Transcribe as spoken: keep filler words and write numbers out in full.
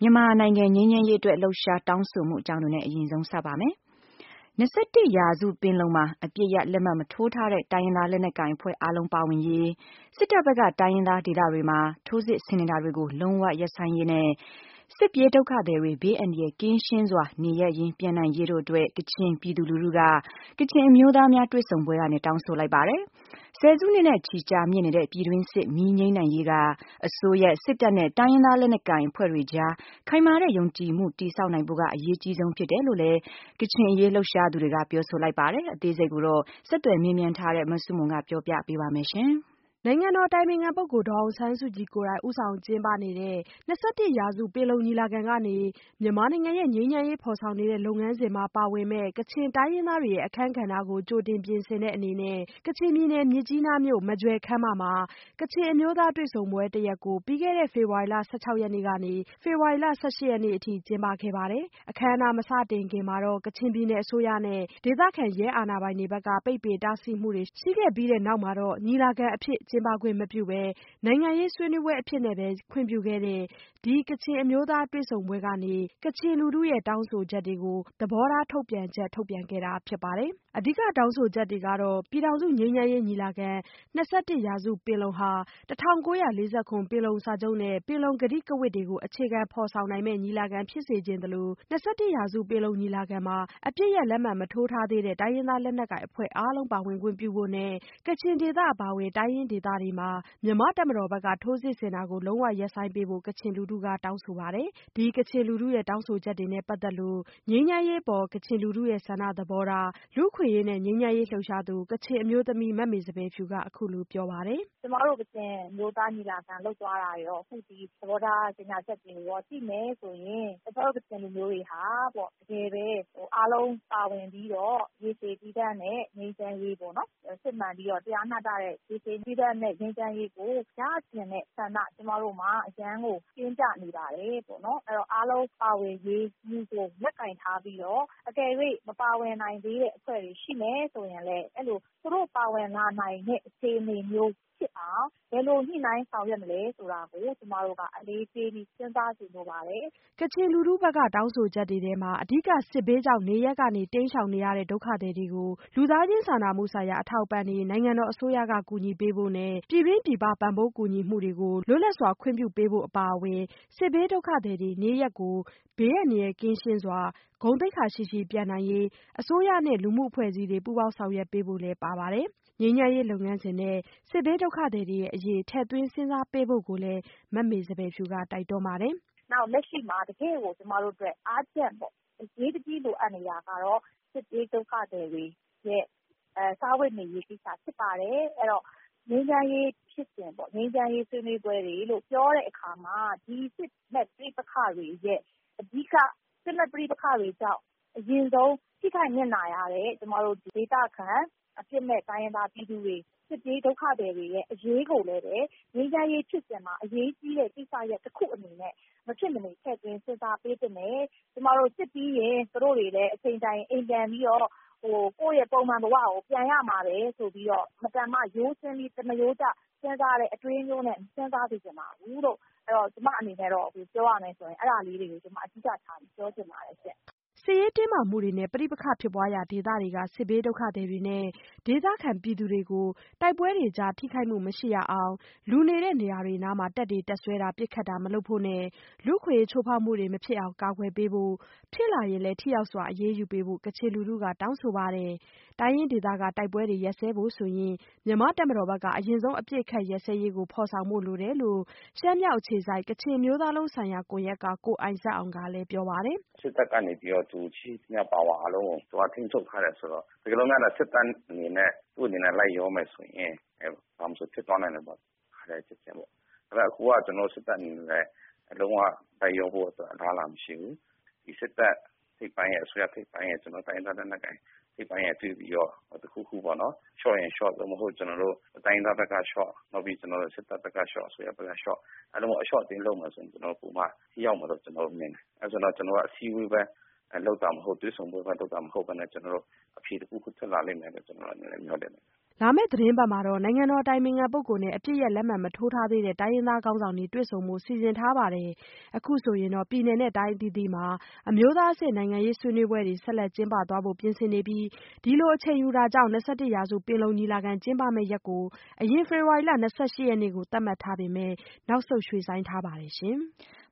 မြန်မာနိုင်ငံငြိမ်းချမ်းရေးအတွက်လှုပ်ရှားတောင်းဆိုမှုအကြောင်းတွေနဲ့အရင်ဆုံးစပါမယ်။၂၁ရာစုပင်လုံမှာအပြစ်ရလက်မှတ်မထိုးထားတဲ့တိုင်းရင်းသားလက်နက်ကိုင်အဖွဲ့အားလုံးပါဝင်ရေးစစ်တပ်ဘက်ကတိုင်းရင်းသားဒေသတွေမှာထိုးစစ်ဆင်နေတာတွေကိုလုံးဝရပ်ဆိုင်းရေးနဲ့စစ်ပြေးဒုက္ခသည်တွေဘေးအန္တရာယ်ကင်းရှင်းစွာနေရပ်ရင်းပြန်နိုင်ရေးတို့အတွက်ကချင်ပြည်သူလူထုကကချင်အမျိုးသားများတွေ့ဆုံပွဲကနေတောင်းဆိုလိုက်ပါတယ်။ဆယ်စုနှစ်နဲ့ချီကြာမြင့်နေတဲ့ပြည်တွင်းစစ်မီးငြိမ်းနိုင်ရေးကအစိုးရစစ်တပ်နဲ့တိုင်းရင်းသားလက်နက်ကိုင်အဖွဲ့တွေကြားခိုင်မာတဲ့ယုံကြည်မှုတည်ဆောက်နိုင်ဖို့ကအရေးကြီးဆုံးဖြစ်တယ်လို့လည်းကချင်အရေးလှုပ်ရှားသူတွေကပြောဆိုလိုက်ပါတယ်။အသေးစိတ်ကိုတော့ဆက်သွယ်မေးမြန်းထားတဲ့မဆုမွန်ကပြောပြပေးပါမယ်ရှင်။နိုင်ငံတော်တိုင်ပင်ခံပုဂ္ဂိုလ်ဒေါ်အောင်ဆန်းစုကြည်ကိုယ်တိုင်ဦးဆောင်ကျင်းပနေတဲ့၂၁ရာစုပင်လုံညီလာခံကနေမြန်မာနိုင်ငံရဲ့ငြိမ်းချမ်းရေးဖော်ဆောင်နေတဲ့လုပ်ငန်းစဉ်မှာပါဝင်မဲ့ကချင်တိုင်းရင်းသားတွေရဲ့အခန်းကဏ္ဍကိုကြိုတင်ပြင်ဆင်တဲ့အနေနဲ့ကချင်ပြည်နယ်မြစ်ကြီးနားမြို့မကြွယ်ခမ်းမမှာကချင်အမျိုးသားတွေ့ဆုံပွဲတရက်ကိုပြီးခဲ့တဲ့ဖေဖော်ဝါရီလ၁၆ရက်နေ့ကနေဖေဖော်ဝါရီလ၁၈ရက်နေ့အထိကျင်းပခဲ့ပါတယ်။အခမ်းအနားမစတင်ခင်မှာတော့ကချင်ပြည်နယ်အစိုးရနဲ့ဒေသခံရဲအာဏာပိုင်တွေဘက်ကပိတ်ပင်တားဆီးမှုတွေရှိခဲ့ပြီးတဲ့နောက်မှာတော့ညီလာခံအဖြစ်ကျင်းပခွင့်မပြုဘဲနိုင်ငံရေးဆွေးနွေးပွဲအဖြစ်နဲ့ပဲခွင့်ပြုခဲ့တဲ့ဒီကချင်အမျိုးသားတွေ့ဆုံပွဲကနေကချင်လူထုရဲ့တောင်းဆိုချက်တွေကိုသဘောထားထုတ်ပြန်ချက်ထုတ်ပြန်ခဲ့တာဖြစ်ပါတယ်။အဓိကတောင်းဆိုချက်တွေကတော့ပြည်ထောင်စုငြိမ်းချမ်းရေးညီလာခံ၂၁ရာစုပင်လုံဟာ၁၉၄၇ပင်လုံစာချုပ်နဲ့ပင်လုံကတိကဝတ်တွေကိုအခြေခံဖော်ဆောင်နိုင်မဲ့ညီလာခံဖြစ်စေချင်သလို၂၁ရာစုပင်လုံညီလာခံမှာအပြစ်ရလက်မှတ်မထိုးထားသေးတဲ့တိုင်းရင်းသားလက်နက်ကိုင်အဖွဲ့အားလုံးပါဝင်ခွင့်ပြုဖို့နဲ့ကချင်ဒေသအပါအဝင်တိုင်းရင်းဒေသတွေမှာမြန်မာတပ်မတော်ဘက်ကထိုးစစ်ဆင်တာကိုလုံးဝရပ်ဆိုင်းပေးဖို့ကချင်လူထုကတောင်းဆိုပါတယ်။ဒီကချင်လူထုရဲ့တောင်းဆိုချက်တွေနဲ့ပတ်သက်လို့ငြိမ်းချမ်းရေးပေါ်ကချင်လူထုရဲ့ဆန္ဒသဘောထားလူ့အခွင့်အရေးနဲ့ငြိမ်းချမ်းရေးလှုပ်ရှားသူကချင်အမျိုးသမီးမမေစပယ်ဖြူကအခုလိုပြောပါတယ်။ကျမတို့ကချင်မျိုးသားညီလာခံလုပ်သွားတာရောအခုဒီသဘောထားကြေညာချက်တွေရောကြည့်မယ်ဆိုရင်ကျမတို့ကချင်လူမျိုးတွေဟာပေါ့တကယ်ပဲဟိုအားလုံးပါဝင်ပြီးတော့ရေရှည်တည်တံ့တဲ့ငြိမ်းချမ်းရေးပေါ့နော်စစ်မှန်ပြီးတော့တရားမျှတတဲ့ရေရှည်တည်တံ့တဲ့ငြိမ်းချမ်းရေးကိုရကျင်တဲ့ဆန္ဒကျမတို့မှာအရန်ကိုကျင်းပနေပါတယ်ပေါ့နော်အဲ့တော့အားလုံးပါဝင်ရေးဒီကိုလက်ကင်ထားပြီးတော့အကယ်၍မပါဝင်နိုင်သေးတဲ့အဖွဲ့တွေရှိမယ်ဆိုရင်လည်းအဲ့လိုသူတို့ပါဝင်လာနိုင်တဲ့အခြေအနေမျိုးဖြစ်အောင်ဘယ်လိုညှိနှိုင်းဆောင်ရွက်မလဲဆိုတာကိုကျမတို့ကအလေးပေးပြီးစဉ်းစားကြည့်လိုပါတယ်။ကချင်လူထုဘက်ကတောင်းဆိုချက်တွေထဲမှာအဓိကစစ်ဘေးကြောင့်နေရက်ကနေတိမ်းရှောင်နေရတဲ့ဒုက္ခသည်တွေကိုလူသားချင်းစာနာမှုဆိုင်ရာအထောက်အပံ့တွေနိုင်ငံတော်အစိုးရကကူညီပေးဖို့နဲ့ပြည်တွင်းပြည်ပပံ့ပိုးကူညီမှုတွေကိုလွတ်လပ်စွာခွင့်ပြုပေးဖို့အပါအဝင်စစ်ဘေးဒုက္ခသည်တွေနေရပ်ကိုဘေးအန္တရာယ်ကင်းရှင်းစွာဂုဏ်သိက္ခာရှိရှိပြန်နိုင်ရေးအစိုးရနဲ့လူမှုအဖွဲ့အစည်းတွေပူးပေါင်းဆောင်ရွက်ပေးဖို့လည်းပါပါတယ်။ငြိမ်းချမ်းရေးလုပ်ငန်းစဉ်နဲ့စစ်ဘေးဒုက္ခသည်တွေရဲ့အရေးထည့်သွင်းစဉ်းစားပေးဖို့ကိုလည်းမမေစပယ်ဖြူကတိုက်တွန်းပါတယ်။နောက်လက်ရှိမှာတကယ်ကိုကျမတို့အတွက်အားကျန်ပေါ့အရေးတကြီးလိုအပ်နေတာကတော့စစ်ဘေးဒုက္ခသည်တွေရဲ့အဲစားဝတ်နေရေးကိစ္စဖြစ်ပါတယ်အဲ့တော့ငြိမ်းချမ်းရေးဖြစ်စဉ်ပေါ့ငြိမ်းချမ်းရေးဆွေးနွေးပွဲတွေလို့ပြောတဲ့အခါမှာဒီစစ်မဲ့ပြိပခတွေရဲ့အဓိကစစ်မဲ့ပြိပခတွေကြောင့်အရင်ဆုံးထိခိုက်မျက်နှာရတဲ့ကျမတို့ဒေသခံအပြစ်မဲ့တိုင်းရင်းသားပြည်သူတွေစစ်ပြေးဒုက္ခတွေရဲ့အရေးကိုလည်းပဲငြိမ်းချမ်းရေးဖြစ်စဉ်မှာအရေးကြီးတဲ့ကိစ္စရဲ့တစ်ခုအနေနဲ့မဖြစ်မနေထည့်သွင်းစဉ်းစားပေးတဲ့နဲ့ကျမတို့စစ်ပြီးရင်တို့တွေလည်းအချိန်တိုင်းအိမ်ပြန်ပြီးတော့ဟိုကိုယ့်ရဲ့ပုံမှန်ဘဝကိုပြန်ရမှာပဲဆိုပြီးတော့မတန်မှရိုးစင်းပြီးတမရိုးကြစဉ်းစားတဲ့အတွေးမျိုးနဲ့စဉ်းစားသိချင်ပါဘူးလို့အဲ့တော့ကျမအနေနဲ့တော့ပြောရမယ်ဆိုရင်အဲ့ဒါလေးတွေကိုကျမအဓိကထားပြီးပြောချင်ပါတယ်ရှင့်စစ်ရေးတင်းမာမှုတွေနဲ့ပဋိပက္ခဖြစ်ပွားရာဒေသတွေကစစ်ဘေးဒုက္ခသည်တွေနဲ့ဒေသခံပြည်သူတွေကိုတိုက်ပွဲတွေကြားထိခိုက်မှုမရှိရအောင်လူနေတဲ့နေရာတွေနားမှာတပ်တွေတပ်ဆွဲတာပစ်ခတ်တာမလုပ်ဖို့နဲ့လူခွေချိုးဖောက်မှုတွေမဖြစ်အောင်ကာကွယ်ပေးဖို့ဖြစ်လာရင်လည်းထိရောက်စွာအရေးယူပေးဖို့ကချင်လူထုကတောင်းဆိုပါတယ်။တိုင်းရင်းဒေသကတိုက်ပွဲတွေရပ်စဲဖို့ဆိုရင်မြန်မာတပ်မတော်ဘက်ကအရင်ဆုံးအပြစ်ခတ်ရပ်စဲရေးကိုဖော်ဆောင်ဖို့လိုတယ်လို့ရှမ်းမြောက်အခြေစိုက်ကချင်မျိုးသားလုံးဆိုင်ရာကွန်ရက်ကကိုအိုင်ဇက်အောင်ကလည်းပြောပါတယ်။စစ်တပ်ကနေပြီးတော့သူရှိမြပါဝါအလုံးကိုသူကထိန်းချုပ်ထားတယ်ဆိုတော့ဒီလိုမျိုးနဲ့စစ်တပ်အနေနဲ့သူ့အနေနဲ့လိုက်ရောမယ်ဆိုရင်အဲဘာမှမဖြစ်သွားနိုင်တယ်ပေါ့ခါတဲ့ချက်ချင်းပေါ့အဲ့ဒါအခုကကျွန်တော်စစ်တပ်အနေနဲ့အလုံးဝလိုက်ရောဖို့အတွက်အလားအလာမရှိဘူးဒီစစ်တပ်ထိပ်ပိုင်းရဲ့အစိုးရထိပ်ပိုင်းရဲ့ကျွန်တော်တိုင်းသားတဲ့နိုင်ငံထိပ်ပိုင်းရဲ့တွေ့ပြီးတော့တခုခုပေါ့နော် short ရင် short လို့မဟုတ်ကျွန်တော်တို့တိုင်းသားဘက်က short နောက်ပြီးကျွန်တော်တို့စစ်တပ်ဘက်က short ဆိုရဘက်က short အဲ့လိုမျိုးအ short တင်းလုံးမှာဆိုရင်ကျွန်တော်ပုံမှန်ရောက်မှာတော့ကျွန်တော်မြင်တယ်အဲ့ဆိုတော့ကျွန်တော်ကအစည်းအဝေးပဲလောက်တာမဟုတ်သွေးဆောင်ပွဲပဲလောက်တာမဟုတ်ဘဲနဲ့ကျွန်တော်တို့အဖြေတစ်ခုခုထွက်လာလိမ့်မယ်လို့ကျွန်တော်အနေနဲ့မျှော်လင့်တယ်လာမယ့်သီတင်းပတ်မှာတော့နိုင်ငံတော်အတိုင်ပင်ခံပုဂ္ဂိုလ်နဲ့အပစ်ရပ်လက်မှတ်မထိုးထားသေးတဲ့တိုင်းရင်းသားခေါင်းဆောင်တွေတွေ့ဆုံဖို့စီစဉ်ထားပါတယ်။အခုဆိုရင်တော့ပြည်နယ်နဲ့တိုင်းအသီးသီးမှာအမျိုးသားအဆင့်နိုင်ငံရေးဆွေးနွေးပွဲတွေဆက်လက်ကျင်းပသွားဖို့ပြင်ဆင်နေပြီးဒီလိုအချိန်ယူတာကြောင့်၂၁ရာစုပင်လုံညီလာခံကျင်းပမယ့်ရက်ကိုအရင်ဖေဖော်ဝါရီလ၂၈ရက်နေ့ကိုသတ်မှတ်ထားပေမဲ့နောက်ဆုတ်ရွှေ့ဆိုင်းထားပါတယ်ရှင်။